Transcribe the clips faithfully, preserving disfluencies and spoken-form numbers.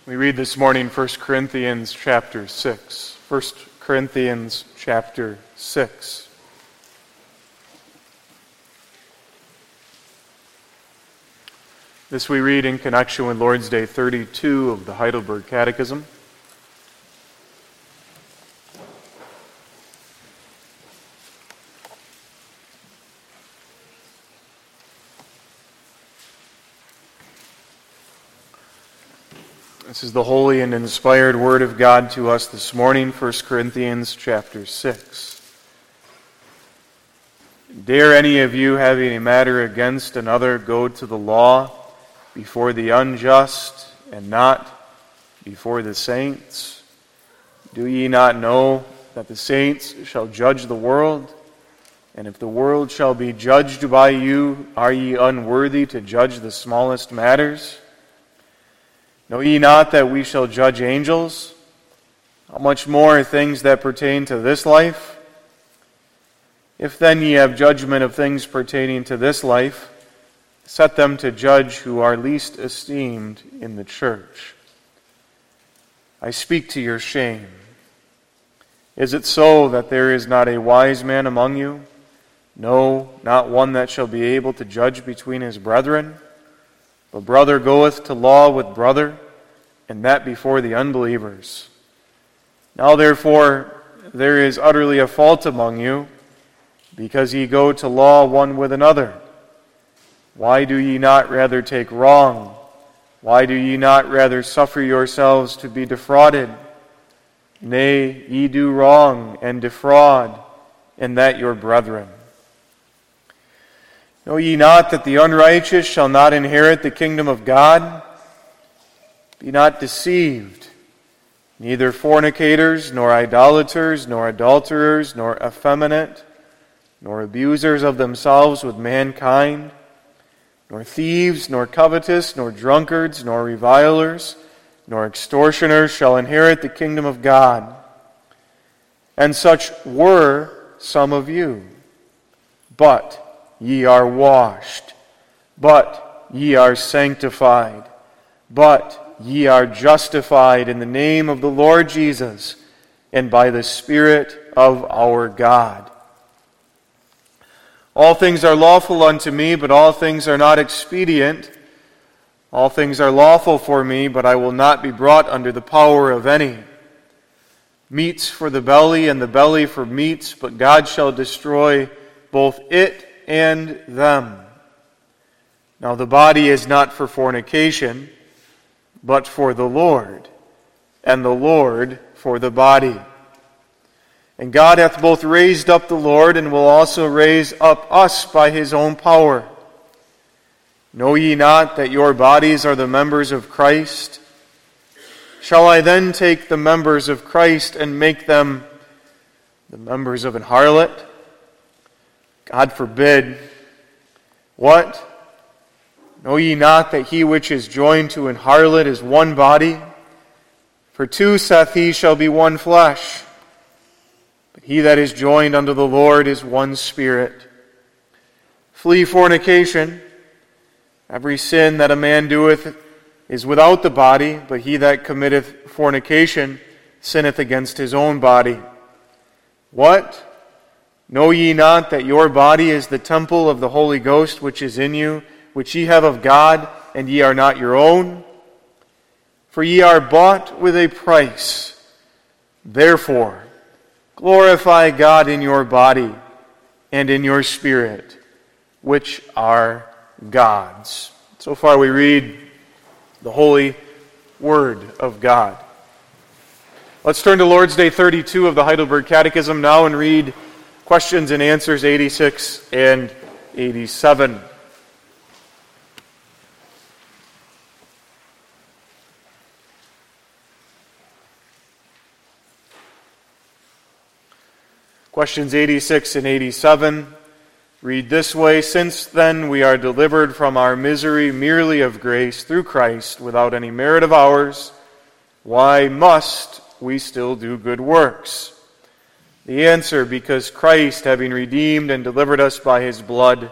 We read this morning First Corinthians chapter six. First Corinthians chapter six. This we read in connection with Lord's Day thirty-two of the Heidelberg Catechism. This is the holy and inspired Word of God to us this morning, First Corinthians chapter six. Dare any of you, having a matter against another, go to the law before the unjust and not before the saints? Do ye not know that the saints shall judge the world? And if the world shall be judged by you, are ye unworthy to judge the smallest matters? Know ye not that we shall judge angels? How much more things that pertain to this life? If then ye have judgment of things pertaining to this life, set them to judge who are least esteemed in the church. I speak to your shame. Is it so that there is not a wise man among you? No, not one that shall be able to judge between his brethren. But brother goeth to law with brother, and that before the unbelievers. Now therefore there is utterly a fault among you, because ye go to law one with another. Why do ye not rather take wrong? Why do ye not rather suffer yourselves to be defrauded? Nay, ye do wrong and defraud, and that your brethren. Know ye not that the unrighteous shall not inherit the kingdom of God? Be not deceived. Neither fornicators, nor idolaters, nor adulterers, nor effeminate, nor abusers of themselves with mankind, nor thieves, nor covetous, nor drunkards, nor revilers, nor extortioners shall inherit the kingdom of God. And such were some of you. But ye are washed, but ye are sanctified, but ye are justified in the name of the Lord Jesus and by the Spirit of our God. All things are lawful unto me, but all things are not expedient. All things are lawful for me, but I will not be brought under the power of any. Meats for the belly, and the belly for meats, but God shall destroy both it and them. Now the body is not for fornication, but for the Lord, and the Lord for the body. And God hath both raised up the Lord, and will also raise up us by his own power. Know ye not that your bodies are the members of Christ? Shall I then take the members of Christ and make them the members of an harlot? God forbid. What? Know ye not that he which is joined to an harlot is one body? For two, saith he, shall be one flesh. But he that is joined unto the Lord is one spirit. Flee fornication. Every sin that a man doeth is without the body, but he that committeth fornication sinneth against his own body. What? Know ye not that your body is the temple of the Holy Ghost which is in you, which ye have of God, and ye are not your own? For ye are bought with a price. Therefore, glorify God in your body and in your spirit, which are God's. So far we read the holy Word of God. Let's turn to Lord's Day thirty-two of the Heidelberg Catechism now and read questions and answers eighty-six and eighty-seven. Questions eighty-six and eighty-seven read this way: Since then we are delivered from our misery merely of grace through Christ, without any merit of ours, why must we still do good works? The answer: because Christ, having redeemed and delivered us by his blood,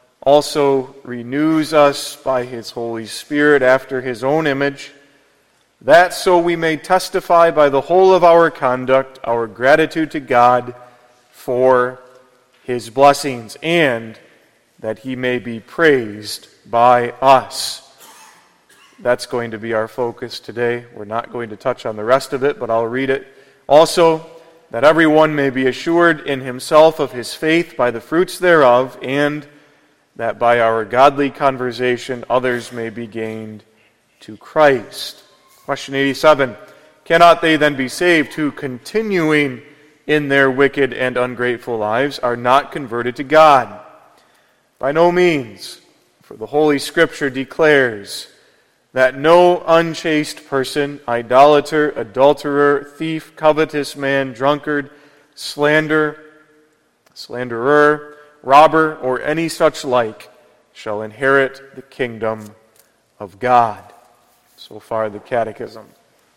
also renews us by his Holy Spirit after his own image, that so we may testify by the whole of our conduct our gratitude to God for His blessings, and that He may be praised by us. That's going to be our focus today. We're not going to touch on the rest of it, but I'll read it. Also, that everyone may be assured in himself of his faith by the fruits thereof, and that by our godly conversation others may be gained to Christ. Question eighty-seven. Cannot they then be saved who, continuing in their wicked and ungrateful lives, are not converted to God? By no means, for the Holy Scripture declares that no unchaste person, idolater, adulterer, thief, covetous man, drunkard, slander, slanderer, robber, or any such like shall inherit the kingdom of God. So far, the Catechism.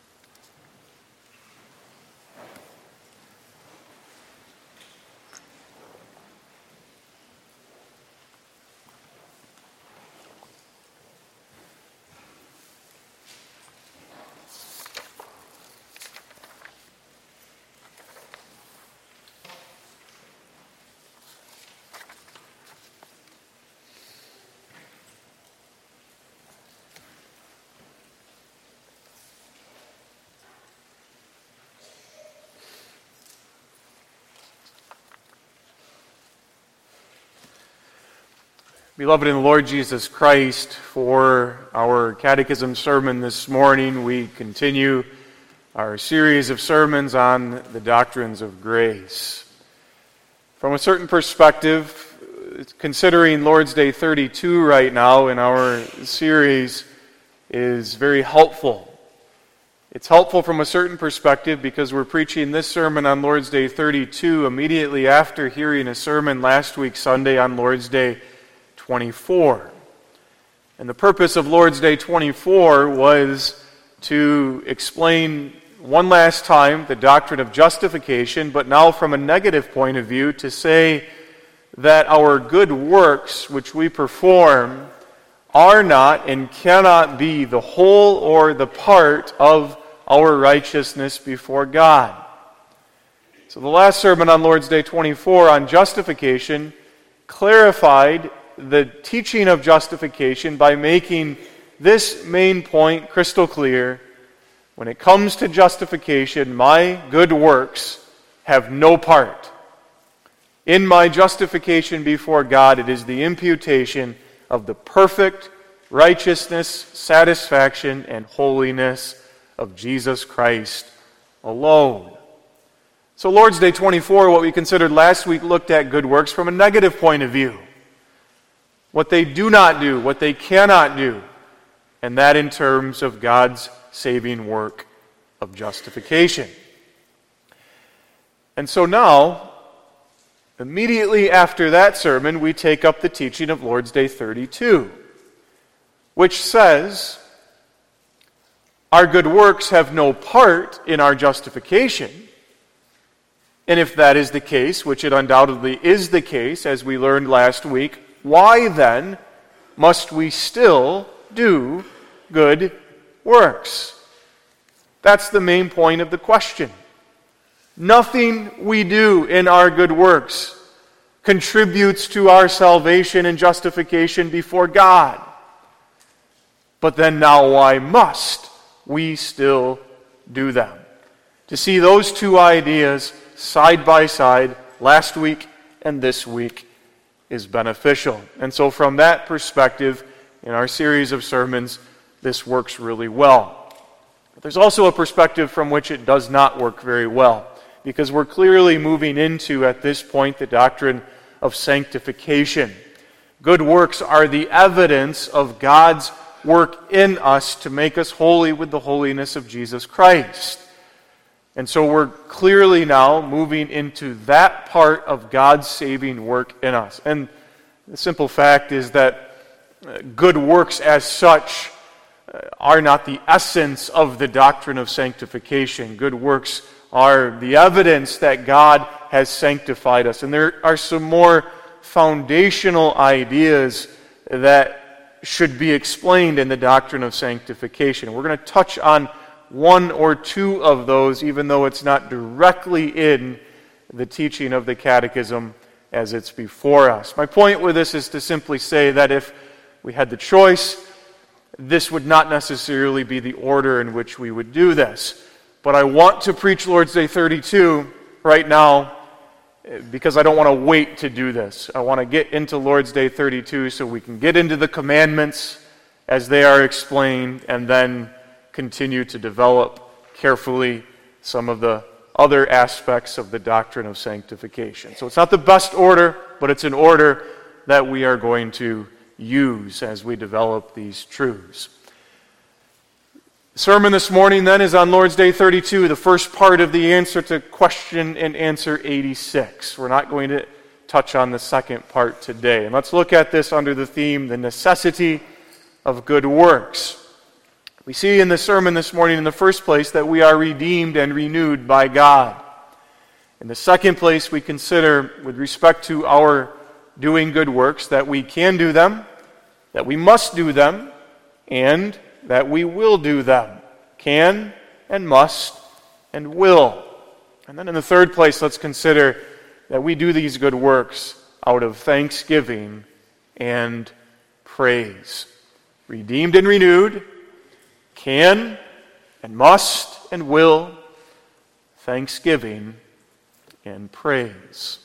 Beloved in the Lord Jesus Christ, for our Catechism sermon this morning, we continue our series of sermons on the doctrines of grace. From a certain perspective, considering Lord's Day thirty-two right now in our series is very helpful. It's helpful from a certain perspective because we're preaching this sermon on Lord's Day thirty-two immediately after hearing a sermon last week Sunday on Lord's Day twenty-four. And the purpose of Lord's Day twenty-four was to explain one last time the doctrine of justification, but now from a negative point of view to say that our good works which we perform are not and cannot be the whole or the part of our righteousness before God. So the last sermon on Lord's Day twenty-four on justification clarified the teaching of justification by making this main point crystal clear. When it comes to justification, my good works have no part. In my justification before God, it is the imputation of the perfect righteousness, satisfaction, and holiness of Jesus Christ alone. So Lord's Day twenty-four, what we considered last week, looked at good works from a negative point of view. What they do not do, what they cannot do, and that in terms of God's saving work of justification. And so now, immediately after that sermon, we take up the teaching of Lord's Day thirty-two, which says our good works have no part in our justification. And if that is the case, which it undoubtedly is the case, as we learned last week, why then must we still do good works? That's the main point of the question. Nothing we do in our good works contributes to our salvation and justification before God. But then now why must we still do them? To see those two ideas side by side last week and this week is beneficial. And so from that perspective, in our series of sermons, this works really well. But there's also a perspective from which it does not work very well, because we're clearly moving into, at this point, the doctrine of sanctification. Good works are the evidence of God's work in us to make us holy with the holiness of Jesus Christ. And so we're clearly now moving into that part of God's saving work in us. And the simple fact is that good works as such are not the essence of the doctrine of sanctification. Good works are the evidence that God has sanctified us. And there are some more foundational ideas that should be explained in the doctrine of sanctification. We're going to touch on one or two of those, even though it's not directly in the teaching of the Catechism as it's before us. My point with this is to simply say that if we had the choice, this would not necessarily be the order in which we would do this. But I want to preach Lord's Day thirty-two right now because I don't want to wait to do this. I want to get into Lord's Day thirty-two so we can get into the commandments as they are explained and then continue to develop carefully some of the other aspects of the doctrine of sanctification. So it's not the best order, but it's an order that we are going to use as we develop these truths. The sermon this morning then is on Lord's Day thirty-two, the first part of the answer to question and answer eighty-six. We're not going to touch on the second part today. And let's look at this under the theme, the necessity of good works. We see in the sermon this morning in the first place that we are redeemed and renewed by God. In the second place, we consider with respect to our doing good works that we can do them, that we must do them, and that we will do them. Can and must and will. And then in the third place, let's consider that we do these good works out of thanksgiving and praise. Redeemed and renewed, can and must and will, thanksgiving and praise.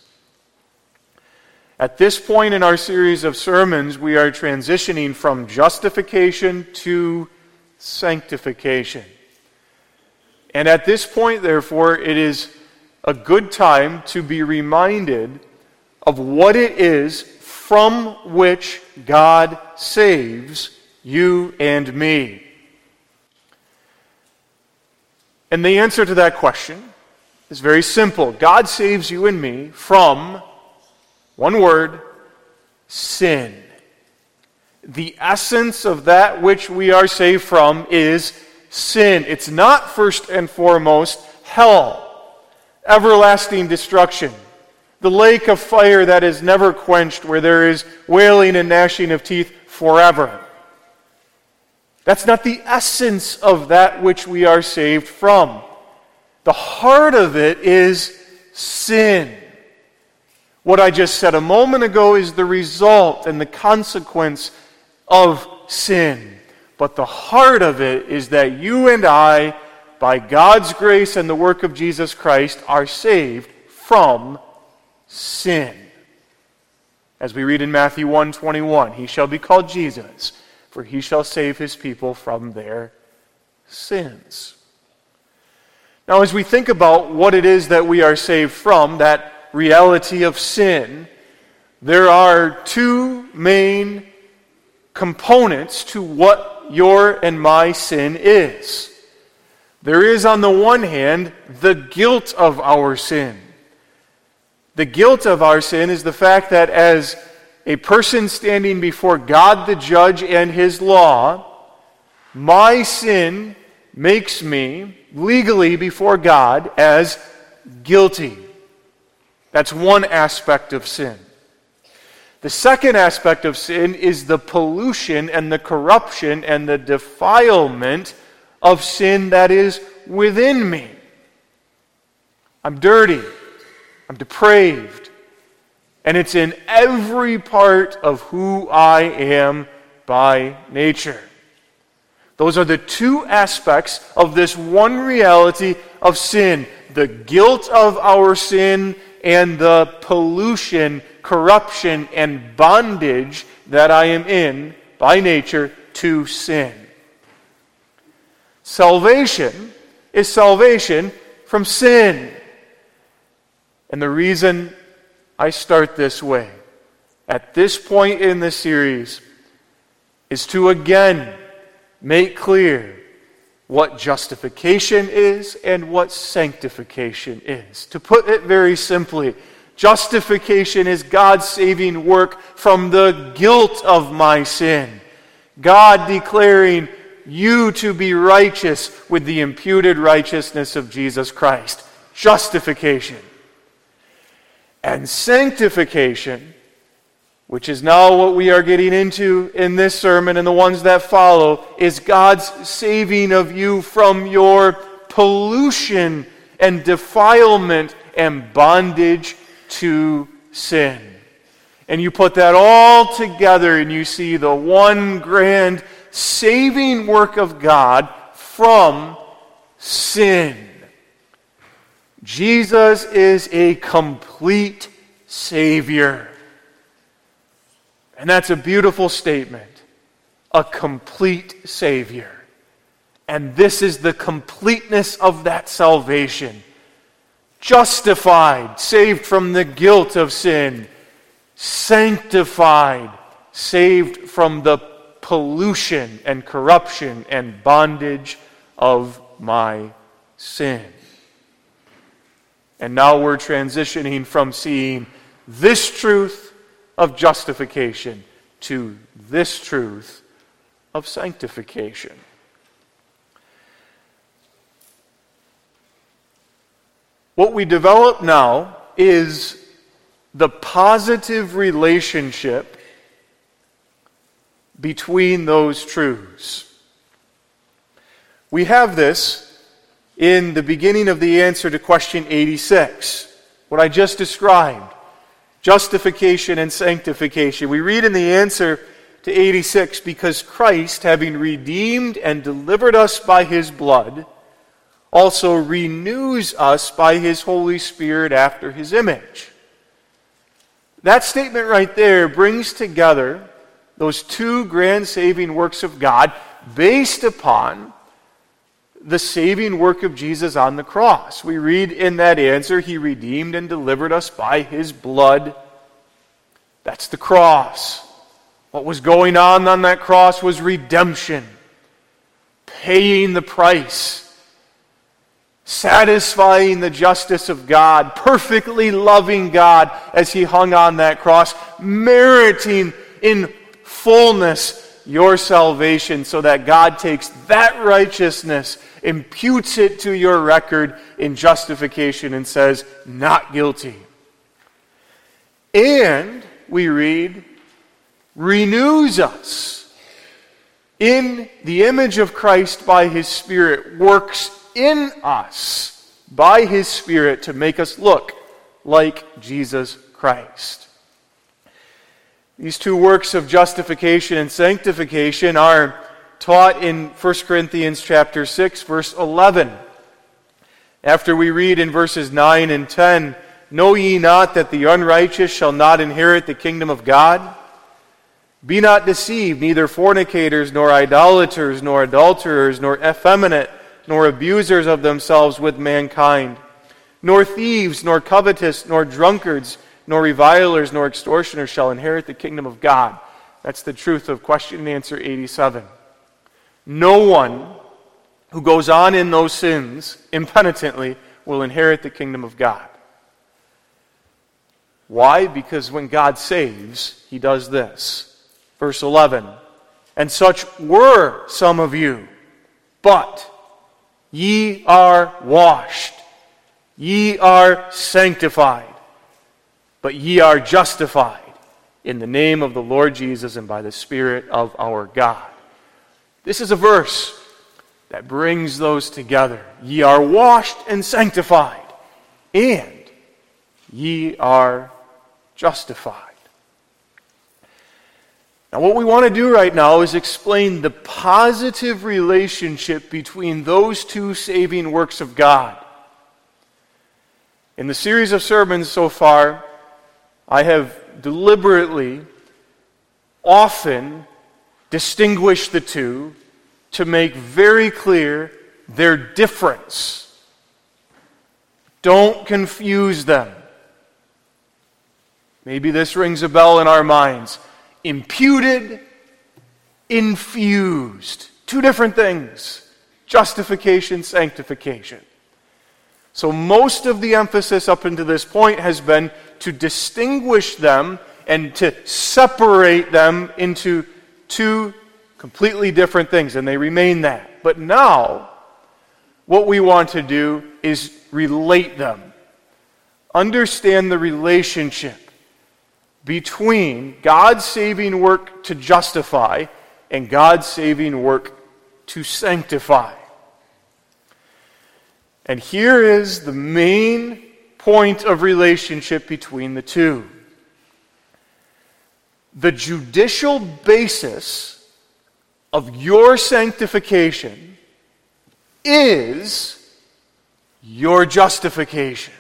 At this point in our series of sermons, we are transitioning from justification to sanctification. And at this point, therefore, it is a good time to be reminded of what it is from which God saves you and me. And the answer to that question is very simple. God saves you and me from, one word, sin. The essence of that which we are saved from is sin. It's not first and foremost hell, everlasting destruction, the lake of fire that is never quenched, where there is wailing and gnashing of teeth forever. That's not the essence of that which we are saved from. The heart of it is sin. What I just said a moment ago is the result and the consequence of sin. But the heart of it is that you and I, by God's grace and the work of Jesus Christ, are saved from sin. As we read in Matthew one twenty-one, he shall be called Jesus, for he shall save his people from their sins. Now, as we think about what it is that we are saved from, that reality of sin, there are two main components to what your and my sin is. There is, on the one hand, the guilt of our sin. The guilt of our sin is the fact that as a person standing before God the judge and his law, my sin makes me legally before God as guilty. That's one aspect of sin. The second aspect of sin is the pollution and the corruption and the defilement of sin that is within me. I'm dirty. I'm depraved. And it's in every part of who I am by nature. Those are the two aspects of this one reality of sin. The guilt of our sin and the pollution, corruption, and bondage that I am in by nature to sin. Salvation is salvation from sin. And the reason I start this way, at this point in the series, is to again make clear what justification is and what sanctification is. To put it very simply, justification is God's saving work from the guilt of my sin. God declaring you to be righteous with the imputed righteousness of Jesus Christ. Justification. And sanctification which is now what we are getting into in this sermon and the ones that follow, is God's saving of you from your pollution and defilement and bondage to sin. And you put that all together and you see the one grand saving work of God from sin. Jesus is a complete Savior. And that's a beautiful statement. A complete Savior. And this is the completeness of that salvation. Justified, saved from the guilt of sin. Sanctified, saved from the pollution and corruption and bondage of my sin. And now we're transitioning from seeing this truth of justification to this truth of sanctification. What we develop now is the positive relationship between those truths. We have this in the beginning of the answer to question eighty-six, what I just described, justification and sanctification. We read in the answer to eighty-six, because Christ, having redeemed and delivered us by his blood, also renews us by his Holy Spirit after his image. That statement right there brings together those two grand saving works of God based upon the saving work of Jesus on the cross. We read in that answer, he redeemed and delivered us by his blood. That's the cross. What was going on on that cross was redemption, paying the price, satisfying the justice of God, perfectly loving God as he hung on that cross, meriting in fullness your salvation, so that God takes that righteousness, imputes it to your record in justification, and says, not guilty. And we read, renews us in the image of Christ by his Spirit, works in us by his Spirit to make us look like Jesus Christ. These two works of justification and sanctification are taught in First Corinthians chapter six, verse eleven. After we read in verses nine and ten, know ye not that the unrighteous shall not inherit the kingdom of God? Be not deceived, neither fornicators, nor idolaters, nor adulterers, nor effeminate, nor abusers of themselves with mankind, nor thieves, nor covetous, nor drunkards, nor revilers, nor extortioners shall inherit the kingdom of God. That's the truth of question and answer eighty-seven. No one who goes on in those sins impenitently will inherit the kingdom of God. Why? Because when God saves, he does this. Verse eleven, and such were some of you, but ye are washed, ye are sanctified, but ye are justified in the name of the Lord Jesus and by the Spirit of our God. This is a verse that brings those together. Ye are washed and sanctified, and ye are justified. Now, what we want to do right now is explain the positive relationship between those two saving works of God. In the series of sermons so far, I have deliberately, often distinguished the two to make very clear their difference. Don't confuse them. Maybe this rings a bell in our minds. Imputed, infused. Two different things. Justification, sanctification. So most of the emphasis up until this point has been to distinguish them and to separate them into two completely different things, and they remain that. But now, what we want to do is relate them. Understand the relationship. between God's saving work to justify and God's saving work to sanctify. And here is the main point of relationship between the two. The judicial basis of your sanctification is your justification.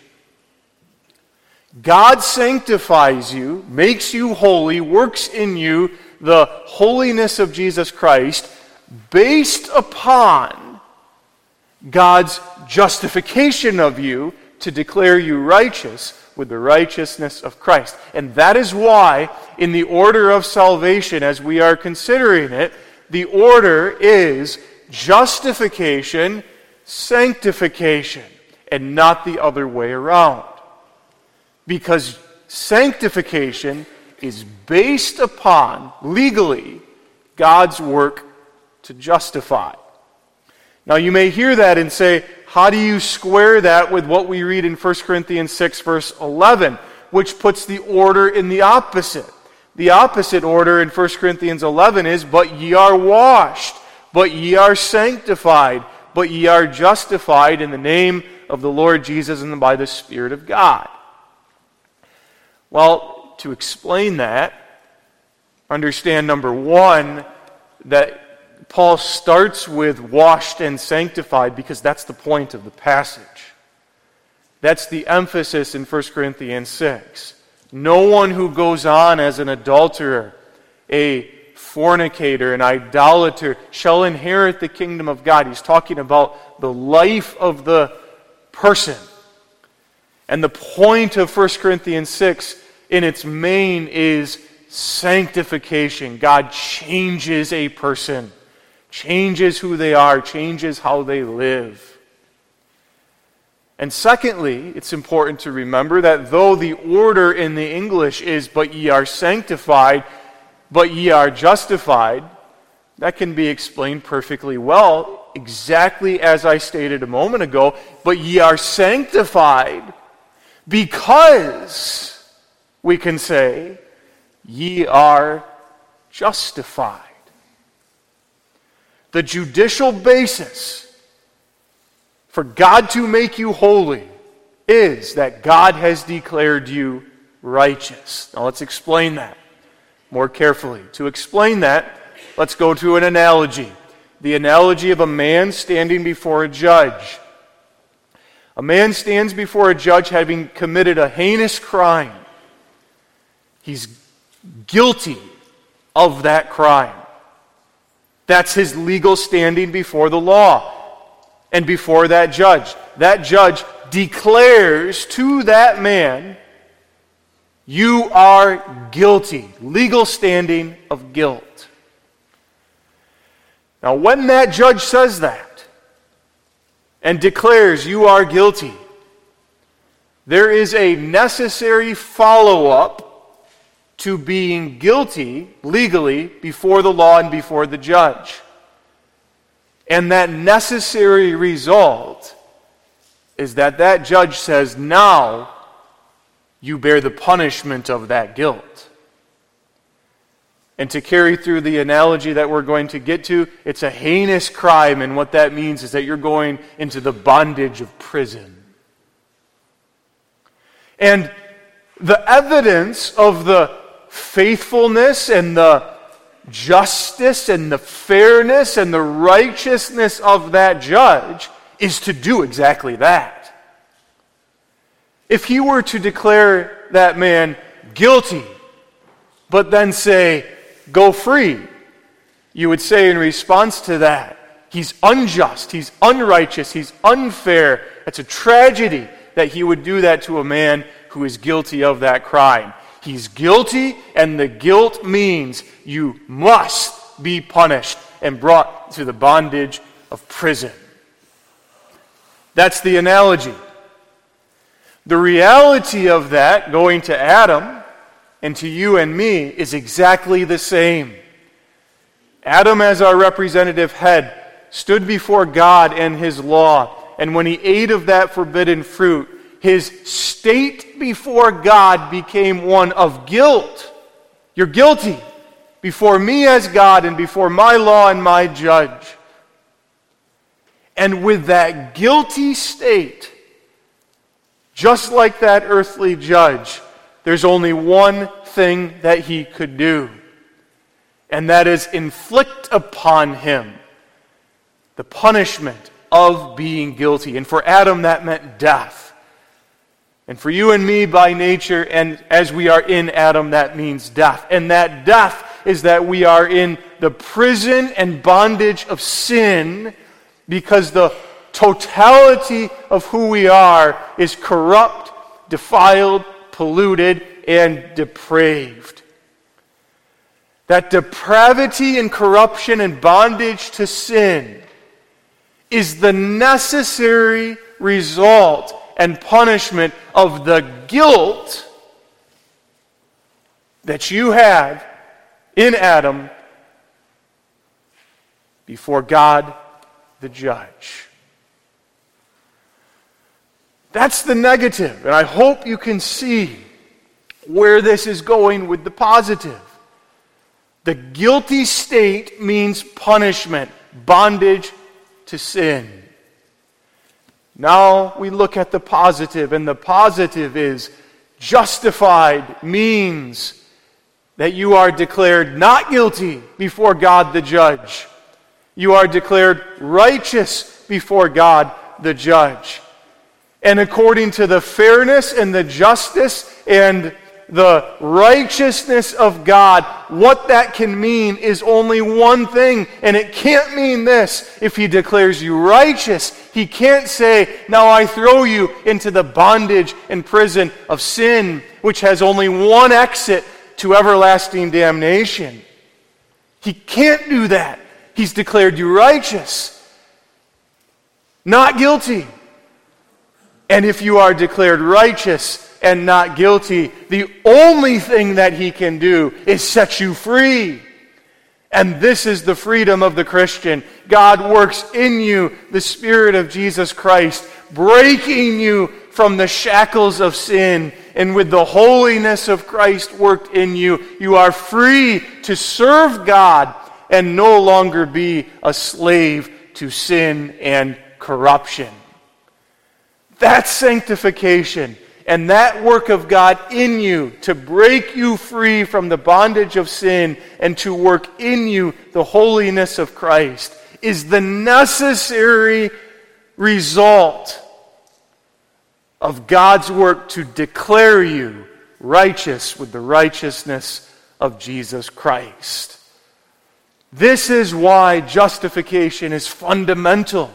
God sanctifies you, makes you holy, works in you the holiness of Jesus Christ based upon God's justification of you to declare you righteous with the righteousness of Christ. And that is why, in the order of salvation, as we are considering it, the order is justification, sanctification, and not the other way around. Because sanctification is based upon, legally, God's work to justify. Now you may hear that and say, how do you square that with what we read in First Corinthians six, verse eleven, which puts the order in the opposite? The opposite order in First Corinthians eleven is, but ye are washed, but ye are sanctified, but ye are justified in the name of the Lord Jesus and by the Spirit of God. Well, to explain that, understand, number one, that Paul starts with washed and sanctified because that's the point of the passage. That's the emphasis in First Corinthians six. No one who goes on as an adulterer, a fornicator, an idolater, shall inherit the kingdom of God. He's talking about the life of the person. And the point of First Corinthians six in its main is sanctification. God changes a person, changes who they are, changes how they live. And secondly, it's important to remember that though the order in the English is, but ye are sanctified, but ye are justified, that can be explained perfectly well, exactly as I stated a moment ago, but ye are sanctified because, we can say, ye are justified. The judicial basis for God to make you holy is that God has declared you righteous. Now let's explain that more carefully. To explain that, let's go to an analogy. The analogy of a man standing before a judge. A man stands before a judge having committed a heinous crime. He's guilty of that crime. That's his legal standing before the law and before that judge. That judge declares to that man, you are guilty. Legal standing of guilt. Now, when that judge says that and declares you are guilty, there is a necessary follow-up to being guilty legally before the law and before the judge. And that necessary result is that that judge says, now you bear the punishment of that guilt. And to carry through the analogy that we're going to get to, it's a heinous crime, and what that means is that you're going into the bondage of prison. And the evidence of the faithfulness and the justice and the fairness and the righteousness of that judge is to do exactly that. If he were to declare that man guilty, but then say, go free, you would say in response to that, he's unjust, he's unrighteous, he's unfair. It's a tragedy that he would do that to a man who is guilty of that crime. He's guilty, and the guilt means you must be punished and brought to the bondage of prison. That's the analogy. The reality of that, going to Adam and to you and me, is exactly the same. Adam, as our representative head, stood before God and his law, and when he ate of that forbidden fruit, his state before God became one of guilt. You're guilty before me as God and before my law and my judge. And with that guilty state, just like that earthly judge, there's only one thing that he could do, and that is inflict upon him the punishment of being guilty. And for Adam, that meant death. And for you and me, by nature, and as we are in Adam, that means death. And that death is that we are in the prison and bondage of sin, because the totality of who we are is corrupt, defiled, polluted, and depraved. That depravity and corruption and bondage to sin is the necessary result and punishment of the guilt that you had in Adam before God the judge. That's the negative, and I hope you can see where this is going with the positive. The guilty state means punishment, bondage to sin. Now we look at the positive, and the positive is justified means that you are declared not guilty before God the judge. You are declared righteous before God the judge. And according to the fairness and the justice and the righteousness of God, what that can mean is only one thing, and it can't mean this. If he declares you righteous, he can't say, now I throw you into the bondage and prison of sin, which has only one exit to everlasting damnation. He can't do that. He's declared you righteous, not guilty. And if you are declared righteous and not guilty, the only thing that he can do is set you free. And this is the freedom of the Christian. God works in you the Spirit of Jesus Christ, breaking you from the shackles of sin. And with the holiness of Christ worked in you, you are free to serve God and no longer be a slave to sin and corruption. That's sanctification. And that work of God in you to break you free from the bondage of sin and to work in you the holiness of Christ is the necessary result of God's work to declare you righteous with the righteousness of Jesus Christ. This is why justification is fundamental.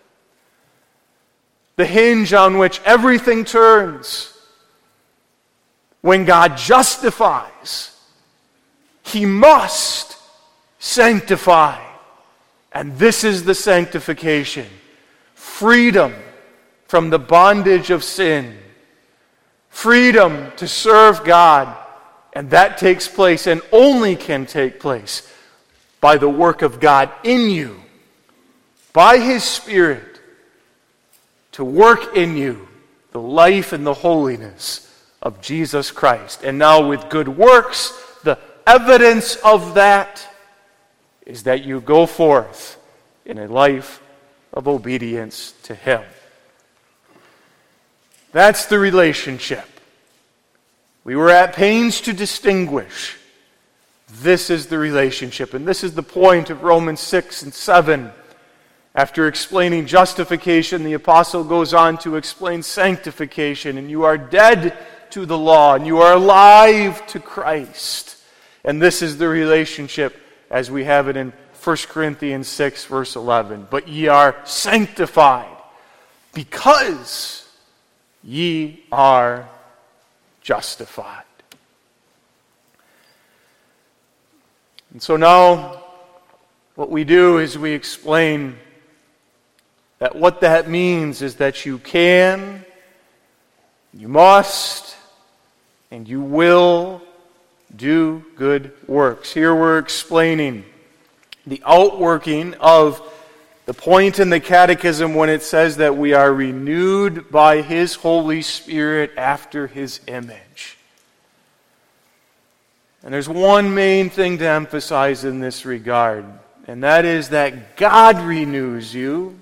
The hinge on which everything turns. When God justifies, he must sanctify. And this is the sanctification. Freedom from the bondage of sin. Freedom to serve God. And that takes place and only can take place by the work of God in you, by his Spirit, to work in you the life and the holiness of Jesus Christ. And now with good works, the evidence of that is that you go forth in a life of obedience to him. That's the relationship. We were at pains to distinguish. This is the relationship. And this is the point of Romans six and seven. After explaining justification, the apostle goes on to explain sanctification. And you are dead to the law, and you are alive to Christ. And this is the relationship as we have it in First Corinthians six, verse eleven. But ye are sanctified because ye are justified. And so now what we do is we explain that what that means is that you can, you must, and you will do good works. Here we're explaining the outworking of The point in the Catechism when it says that we are renewed by His Holy Spirit after His image. And there's one main thing to emphasize in this regard, and that is that God renews you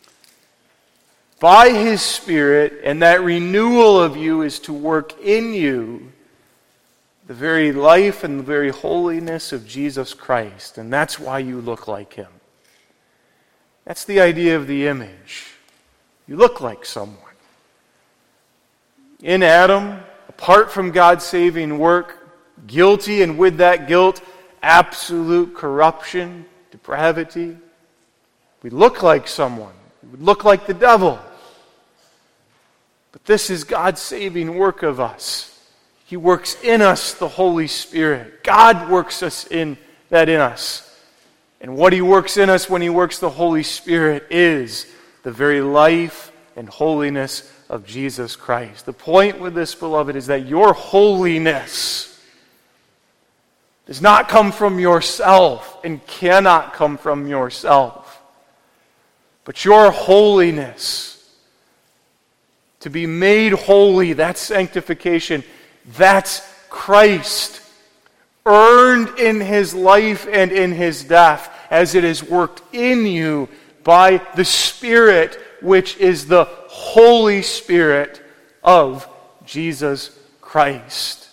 by His Spirit, and that renewal of you is to work in you the very life and the very holiness of Jesus Christ. And that's why you look like Him. That's the idea of the image. You look like someone. In Adam, apart from God's saving work, guilty, and with that guilt, absolute corruption, depravity. We look like someone. We would look like the devil. But this is God's saving work of us. He works in us the Holy Spirit. God works us in that in us. And what He works in us when He works the Holy Spirit is the very life and holiness of Jesus Christ. The point with this, beloved, is that your holiness does not come from yourself and cannot come from yourself. But your holiness, to be made holy, that's sanctification. That's Christ, earned in His life and in His death, as it is worked in you by the Spirit, which is the Holy Spirit of Jesus Christ.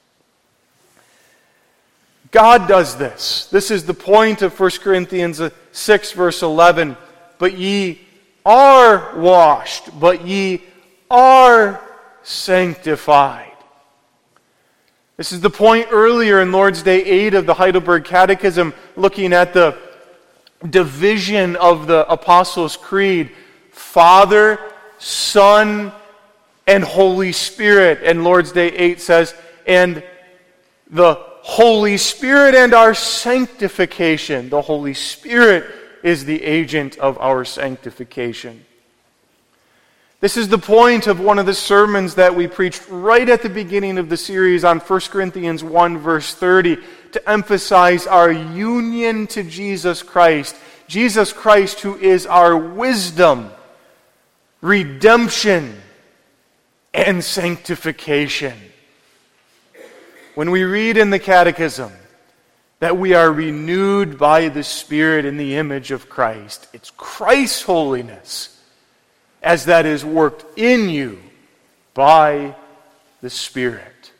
God does this. This is the point of First Corinthians six, verse eleven. But ye are washed, but ye are sanctified. This is the point earlier in Lord's Day eight of the Heidelberg Catechism, looking at the division of the Apostles' Creed. Father, Son, and Holy Spirit. And Lord's Day eight says, and the Holy Spirit and our sanctification. The Holy Spirit is the agent of our sanctification. This is the point of one of the sermons that we preached right at the beginning of the series on First Corinthians one, verse thirty, to emphasize our union to Jesus Christ. Jesus Christ, who is our wisdom, redemption, and sanctification. When we read in the Catechism that we are renewed by the Spirit in the image of Christ, it's Christ's holiness as that is worked in you by the Spirit.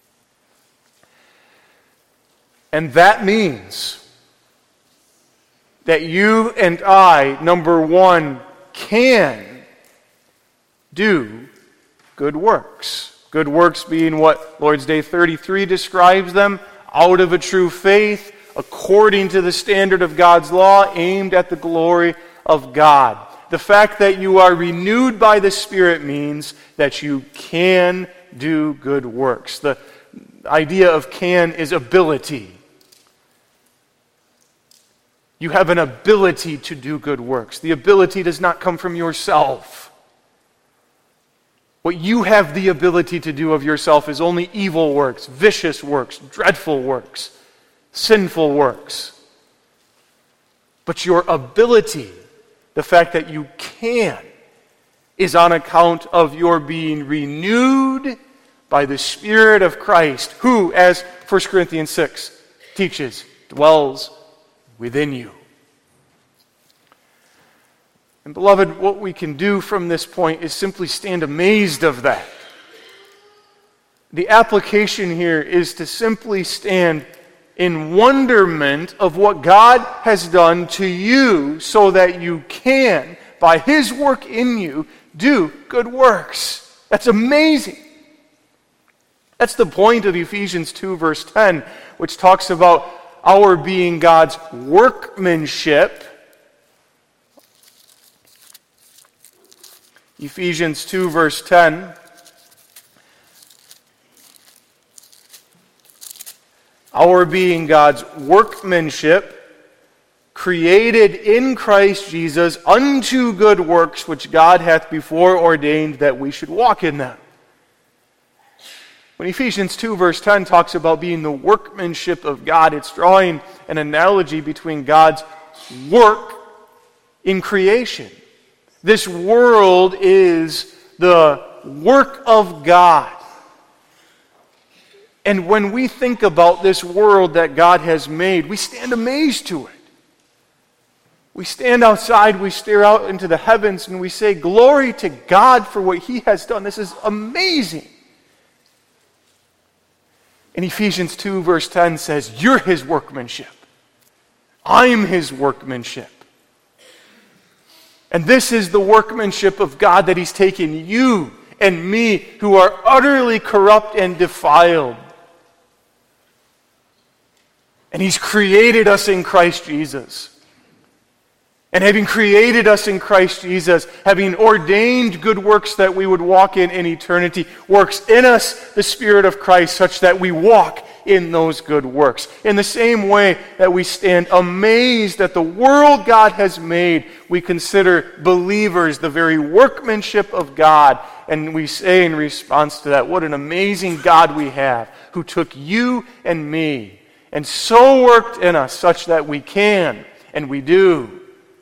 And that means that you and I, number one, can do good works. Good works being what Lord's Day thirty-three describes them, out of a true faith, according to the standard of God's law, aimed at the glory of God. The fact that you are renewed by the Spirit means that you can do good works. The idea of can is ability. You have an ability to do good works. The ability does not come from yourself. What you have the ability to do of yourself is only evil works, vicious works, dreadful works, sinful works. But your ability, the fact that you can, is on account of your being renewed by the Spirit of Christ, who, as First Corinthians six teaches, dwells within you. And beloved, what we can do from this point is simply stand amazed of that. The application here is to simply stand in wonderment of what God has done to you so that you can, by His work in you, do good works. That's amazing. That's the point of Ephesians two, verse ten, which talks about our being God's workmanship. Ephesians two, verse ten. Our being God's workmanship, created in Christ Jesus unto good works, which God hath before ordained that we should walk in them. When Ephesians two, verse ten talks about being the workmanship of God, it's drawing an analogy between God's work in creation. This world is the work of God. And when we think about this world that God has made, we stand amazed to it. We stand outside, we stare out into the heavens, and we say, glory to God for what He has done. This is amazing. And Ephesians two verse ten says, you're His workmanship. I'm His workmanship. And this is the workmanship of God, that He's taken you and me, who are utterly corrupt and defiled. And He's created us in Christ Jesus. And having created us in Christ Jesus, having ordained good works that we would walk in in eternity, works in us the Spirit of Christ such that we walk in those good works. In the same way that we stand amazed at the world God has made, we consider believers the very workmanship of God. And we say in response to that, what an amazing God we have, who took you and me and so worked in us such that we can, and we do,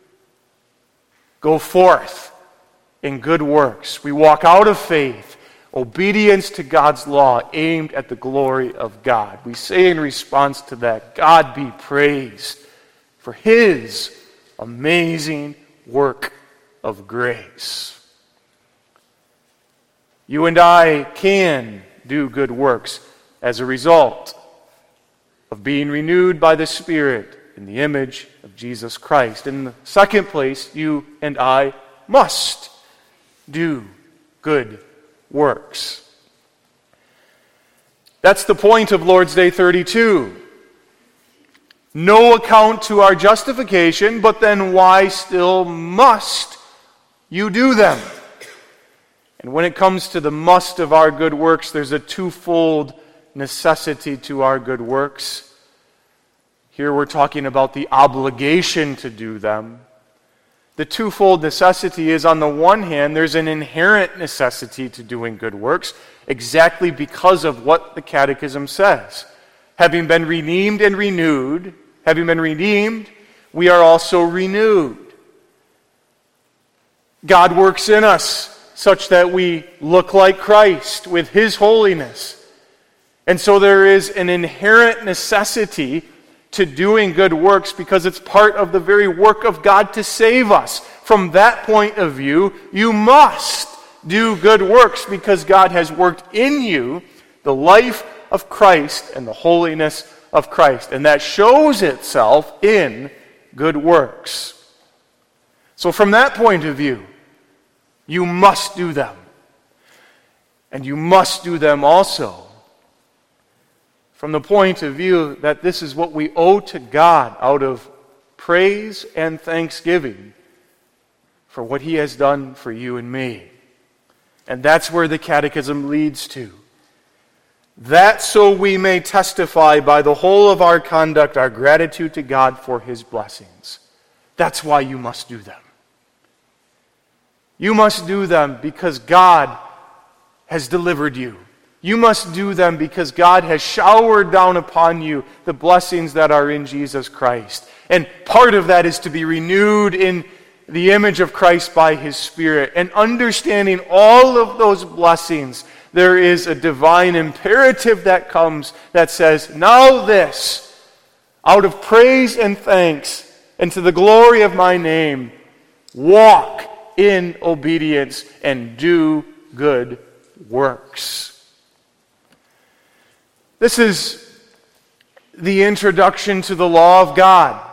go forth in good works. We walk out of faith, obedience to God's law aimed at the glory of God. We say in response to that, God be praised for His amazing work of grace. You and I can do good works as a result of being renewed by the Spirit in the image of Jesus Christ. In the second place, you and I must do good works. That's the point of Lord's Day thirty-two. No account to our justification, but then why still must you do them? And when it comes to the must of our good works, there's a twofold necessity to our good works. Here we're talking about the obligation to do them. The twofold necessity is, on the one hand, there's an inherent necessity to doing good works, exactly because of what the Catechism says. Having been redeemed and renewed, having been redeemed, we are also renewed. God works in us such that we look like Christ with His holiness. And so there is an inherent necessity to doing good works, because it's part of the very work of God to save us. From that point of view, you must do good works, because God has worked in you the life of Christ and the holiness of Christ. And that shows itself in good works. So from that point of view, you must do them. And you must do them also from the point of view that this is what we owe to God out of praise and thanksgiving for what He has done for you and me. And that's where the Catechism leads to. That so we may testify by the whole of our conduct our gratitude to God for His blessings. That's why you must do them. You must do them because God has delivered you. You must do them because God has showered down upon you the blessings that are in Jesus Christ. And part of that is to be renewed in the image of Christ by His Spirit. And understanding all of those blessings, there is a divine imperative that comes that says, now this, out of praise and thanks, and to the glory of my name, walk in obedience and do good works. This is the introduction to the law of God.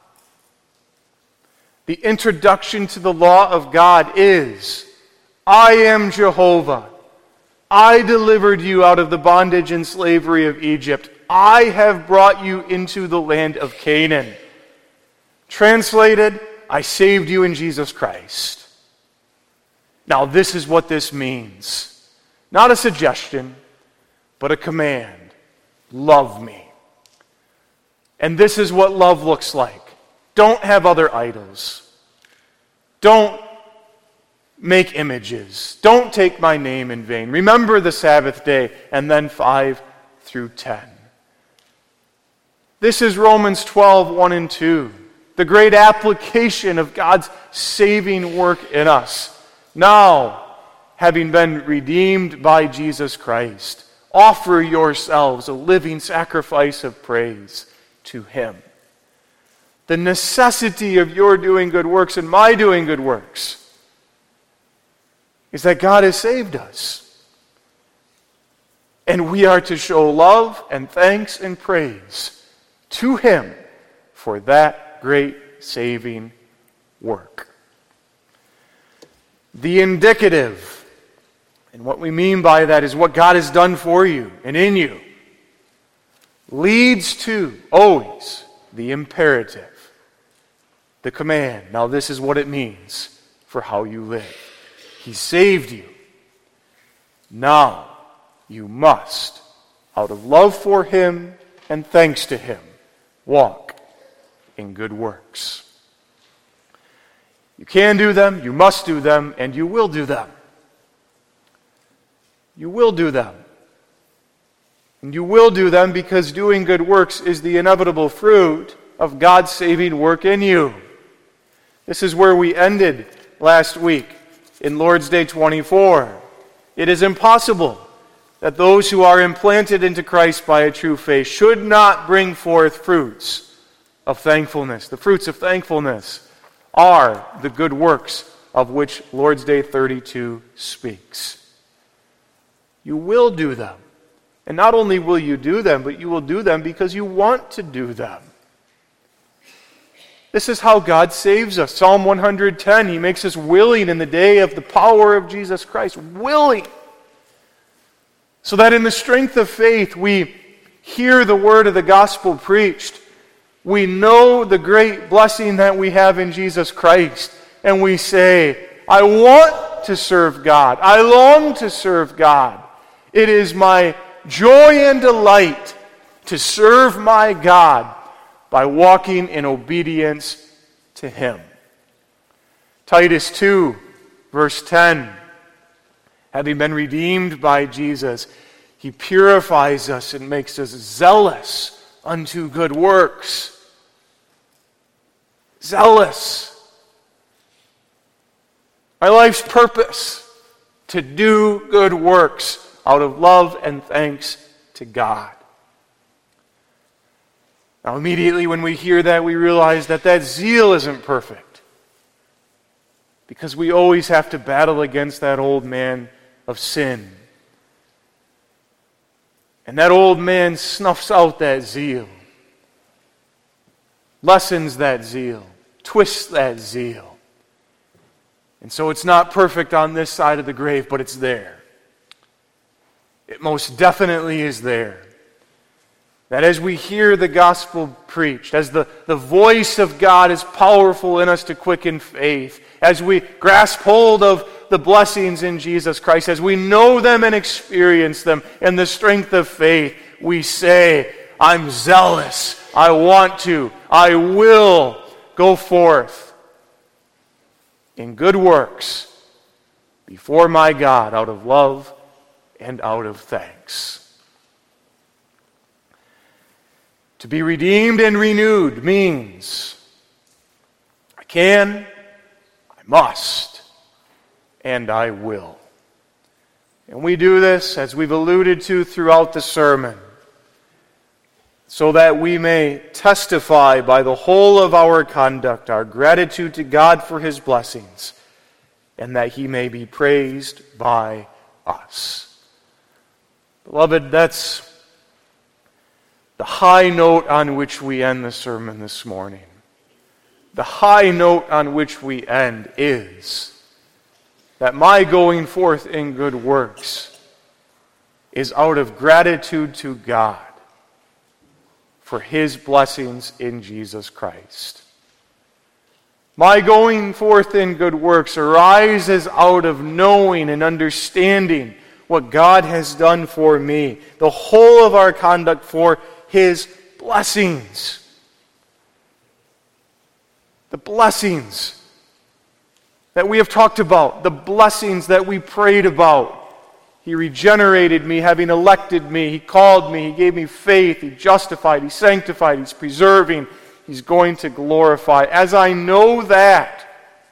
The introduction to the law of God is, I am Jehovah. I delivered you out of the bondage and slavery of Egypt. I have brought you into the land of Canaan. Translated, I saved you in Jesus Christ. Now this is what this means. Not a suggestion, but a command. Love me. And this is what love looks like. Don't have other idols. Don't make images. Don't take my name in vain. Remember the Sabbath day. And then five through ten. This is Romans twelve, one and two. the great application of God's saving work in us. Now, having been redeemed by Jesus Christ, offer yourselves a living sacrifice of praise to Him. The necessity of your doing good works and my doing good works is that God has saved us. And we are to show love and thanks and praise to Him for that great saving work. The indicative, and what we mean by that is what God has done for you and in you, leads to always the imperative, the command. Now this is what it means for how you live. He saved you. Now you must, out of love for Him and thanks to Him, walk in good works. You can do them, you must do them, and you will do them. You will do them. And you will do them because doing good works is the inevitable fruit of God's saving work in you. This is where we ended last week in Lord's Day twenty-four. It is impossible that those who are implanted into Christ by a true faith should not bring forth fruits of thankfulness. The fruits of thankfulness are the good works of which Lord's Day thirty-two speaks. You will do them. And not only will you do them, but you will do them because you want to do them. This is how God saves us. Psalm one hundred ten, He makes us willing in the day of the power of Jesus Christ. Willing. So that in the strength of faith we hear the word of the gospel preached. We know the great blessing that we have in Jesus Christ. And we say, I want to serve God. I long to serve God. It is my joy and delight to serve my God by walking in obedience to Him. Titus two, verse ten. Having been redeemed by Jesus, He purifies us and makes us zealous unto good works. Zealous. Our life's purpose, to do good works out of love and thanks to God. Now immediately when we hear that, we realize that that zeal isn't perfect. Because we always have to battle against that old man of sin. And that old man snuffs out that zeal. Lessens that zeal. Twists that zeal. And so it's not perfect on this side of the grave, but it's there. It most definitely is there. That as we hear the gospel preached, as the, the voice of God is powerful in us to quicken faith, as we grasp hold of the blessings in Jesus Christ, as we know them and experience them in the strength of faith, we say, I'm zealous, I want to, I will go forth in good works before my God out of love and out of thanks. To be redeemed and renewed means I can, I must, and I will. And we do this, as we've alluded to throughout the sermon, so that we may testify by the whole of our conduct our gratitude to God for His blessings, and that He may be praised by us. Beloved, that's the high note on which we end the sermon this morning. The high note on which we end is that my going forth in good works is out of gratitude to God for His blessings in Jesus Christ. My going forth in good works arises out of knowing and understanding what God has done for me, the whole of our conduct for His blessings. The blessings that we have talked about, the blessings that we prayed about. He regenerated me, having elected me. He called me. He gave me faith. He justified. He sanctified. He's preserving. He's going to glorify. As I know that,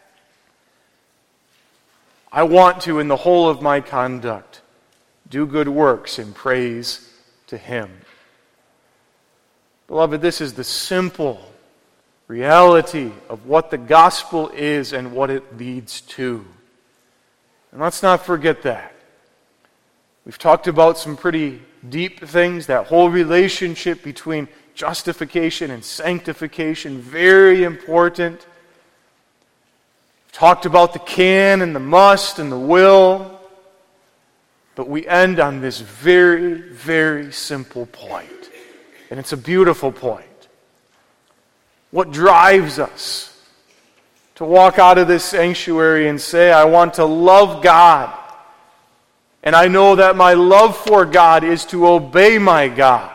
I want to, in the whole of my conduct, do good works in praise to Him. Beloved, this is the simple reality of what the gospel is and what it leads to. And let's not forget that. We've talked about some pretty deep things, that whole relationship between justification and sanctification, very important. We've talked about the can and the must and the will. But we end on this very, very simple point. And it's a beautiful point. What drives us to walk out of this sanctuary and say, I want to love God. And I know that my love for God is to obey my God.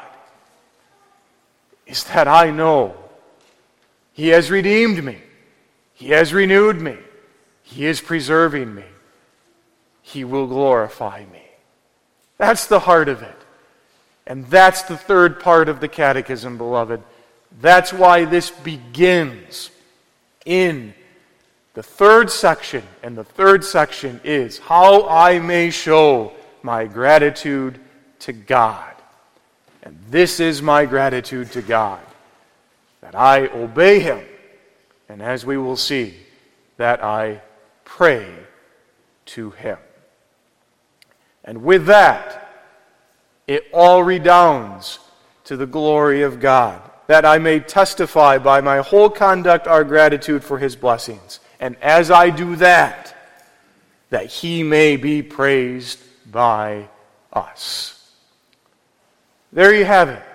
Is that I know He has redeemed me. He has renewed me. He is preserving me. He will glorify me. That's the heart of it. And that's the third part of the catechism, beloved. That's why this begins in the third section. And the third section is how I may show my gratitude to God. And this is my gratitude to God, that I obey Him. And as we will see, that I pray to Him. And with that, it all redounds to the glory of God, that I may testify by my whole conduct our gratitude for His blessings. And as I do that, that He may be praised by us. There you have it.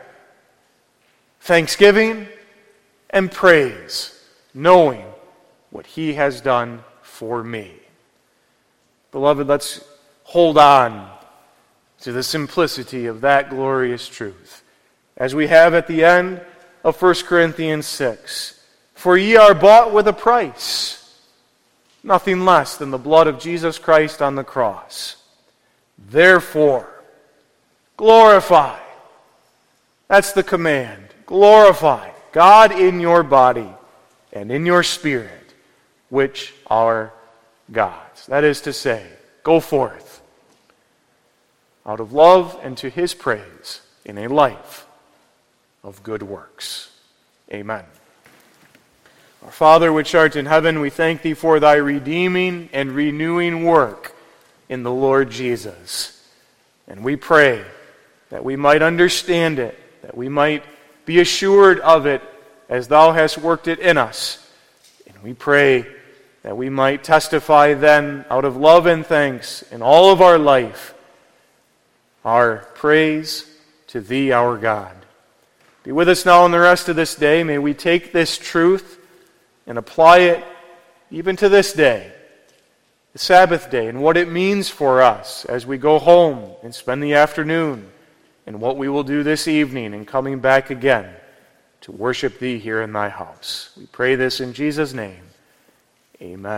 Thanksgiving and praise, knowing what He has done for me. Beloved, let's hold on to the simplicity of that glorious truth, as we have at the end of First Corinthians six. For ye are bought with a price, nothing less than the blood of Jesus Christ on the cross. Therefore, glorify. That's the command. Glorify God in your body and in your spirit, which are God's. That is to say, go forth out of love and to His praise in a life of good works. Amen. Our Father, which art in heaven, we thank Thee for Thy redeeming and renewing work in the Lord Jesus. And we pray that we might understand it, that we might be assured of it as Thou hast worked it in us. And we pray that we might testify then out of love and thanks in all of our life, our praise to Thee, our God. Be with us now in the rest of this day. May we take this truth and apply it even to this day, the Sabbath day, and what it means for us as we go home and spend the afternoon, and what we will do this evening in coming back again to worship Thee here in Thy house. We pray this in Jesus' name. Amen.